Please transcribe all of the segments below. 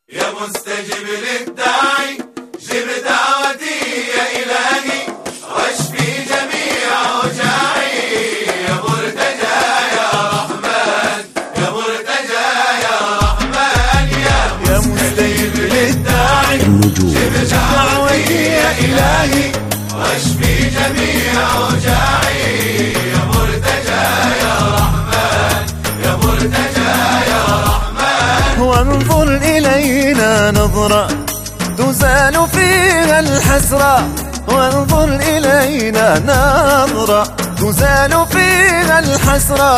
يا مستجب للداعي جب دعوتي يا إلهي واشفي جميع أوجاعي يا مرتجى يا رحمن يا مرتجى يا رحمن يا مستجب للداعي جب دعوتي يا إلهي واشفي جميع أوجاعي يا مرتجى يا رحمن يا مرتجى يا رحمن وانظر إلينا نظرة تزال فيها الحسرة، وانظر إلينا نظرة تزال فيها الحسرة،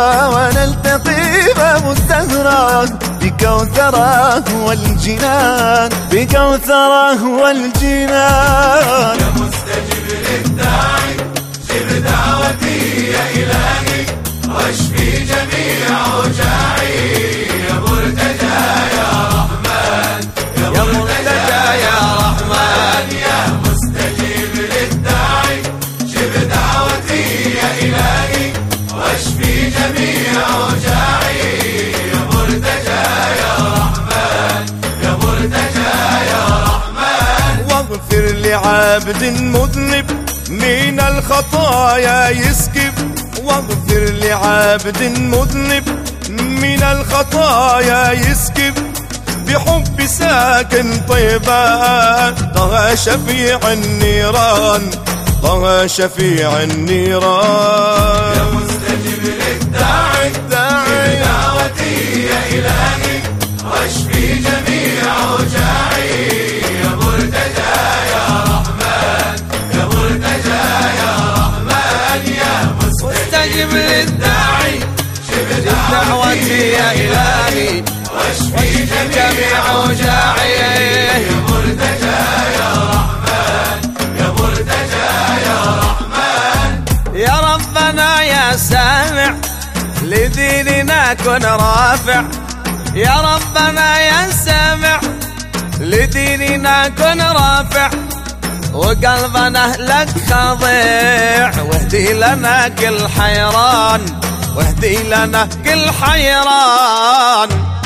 ونلتقي مزدهرا بكوثره والجنان بكوثره والجنان. يا مستجب للداعي جب دعوتي يا إلهي واشفي جميع أوجاعي يا مرتجى يا رحمن يا مرتجى يا رحمن يا مستجيب للداعي جب دعوتي يا إلهي واشفي جميع أوجاعي يا مرتجى يا رحمن يا مرتجى يا رحمن. واغفر لعبد مذنب من الخطايا يسكب، واغفر لعبد مذنب من الخطايا يسكب، بحب ساكن طيبان طه شفيع النيران طه شفيع النيران. يا مستجب للداعي جب دعوتي يا إلهي واشفي جميع أوجاعي يا مرتجى يا رحمن يا مرتجى يا رحمن يا مستجب للداعي جب دعوتي يا إلهي واشفي جميع أوجاعي يا مرتجى يا رحمن يا مرتجى يا رحمن. يا ربنا يا سامع لديننا كن رافع، يا ربنا يا سامع لديننا كن رافع، وقلبنا لك خاضع، واهدي لنا كل حيران واهدي لنا كل حيران.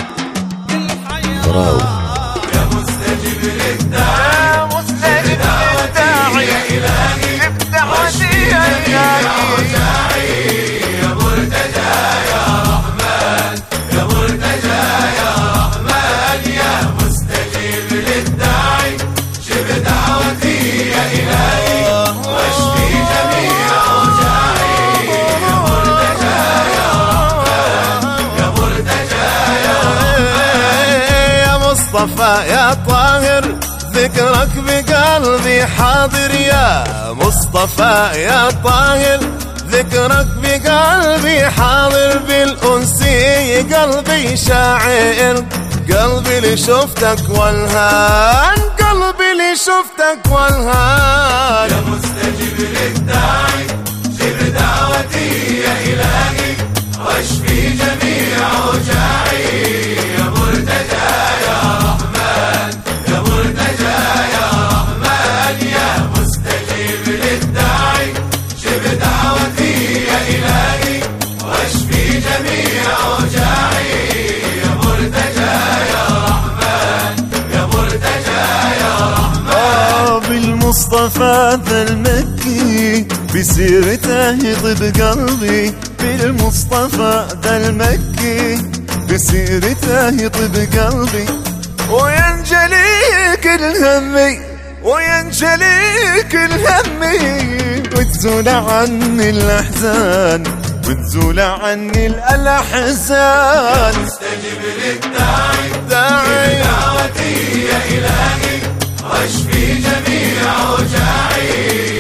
يا مستجب للداعي جب دعوتي يا إلهي واشفي جميع أوجاعي يا مرتجى يا رحمن يا مرتجى يا رحمن يا مستجيب للداعي جب دعوتي يا إلهي واشفي جميع أوجاعي يا مرتجى يا رحمن يا مرتجى يا رحمن. يا مصطفى يا طاهر ذكرك بقلبي حاضر، يا مصطفى يا طاهر ذكرك بقلبي حاضر، بالأنسي قلبي شاعر، قلبي اللي شفتك والهان قلبي اللي شفتك والهان. يا مستجب للداعي جب دعوتي يا إلهي واشفي جميع أوجاعي يا مرتجى يا رحمن يا مرتجى يا رحمن يا مستجيب للداعي جب دعوتي يا إلهي واشفي جميع أوجاعي يا مرتجى يا رحمن يا مرتجى يا رحمن. بالمصطفى ذا المكي بسيرته يطيب قلبي، بالمصطفى ذا المكي بسيرته يطيب قلبي، وينجلي كل همي وينجلي كل همي، وتزول عني الأحزان وتزول عني الأحزان. مستجب للداعي داعي دعوتي يا إلهي واشفي جميع أوجاعي